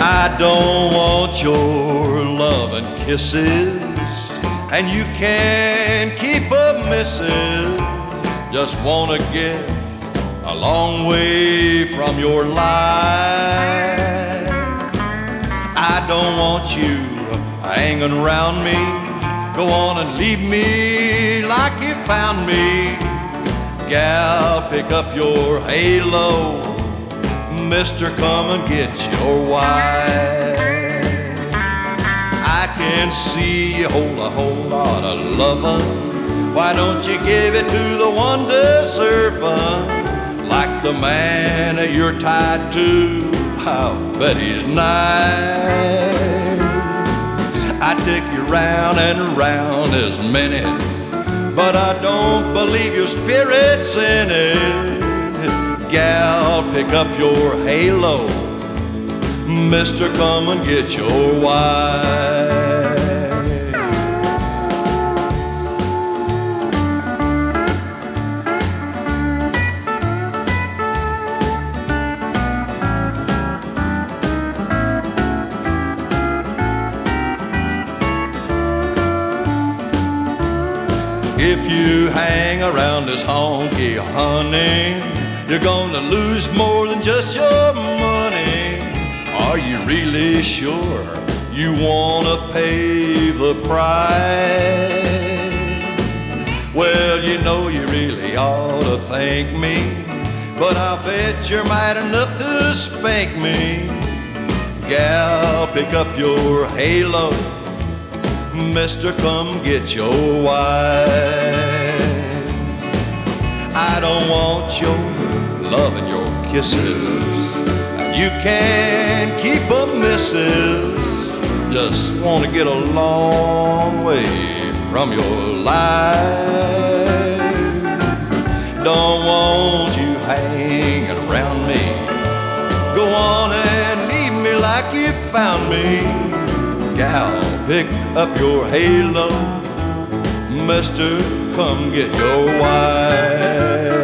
I don't want your love and kisses, and you can't keep a missus. Just wanna get a long way from your life. I don't want you hanging around me. Go on and leave me like you found me. Gal, pick up your halo. Mister, come and get your wife. I can see you hold a whole lot of lovin'. Why don't you give it to the one deservin'? Like the man that you're tied to, I bet he's nice. I take you round and round as minute, but I don't believe your spirit's in it. Gal, pick up your halo. Mister, come and get your wife. If you hang around this honky, honey, you're gonna lose more than just your money. Are you really sure you wanna pay the price? Well, you know you really ought to thank me, but I'll bet you're mad enough to spank me. Gal, pick up your halo. Mister, come get your wife. I don't want your love and your kisses, and you can't keep a missus. Just want to get a long way from your life. Don't want you hanging around me. Go on and leave me like you found me. Gal, pick up your halo. Mister, come get your wife.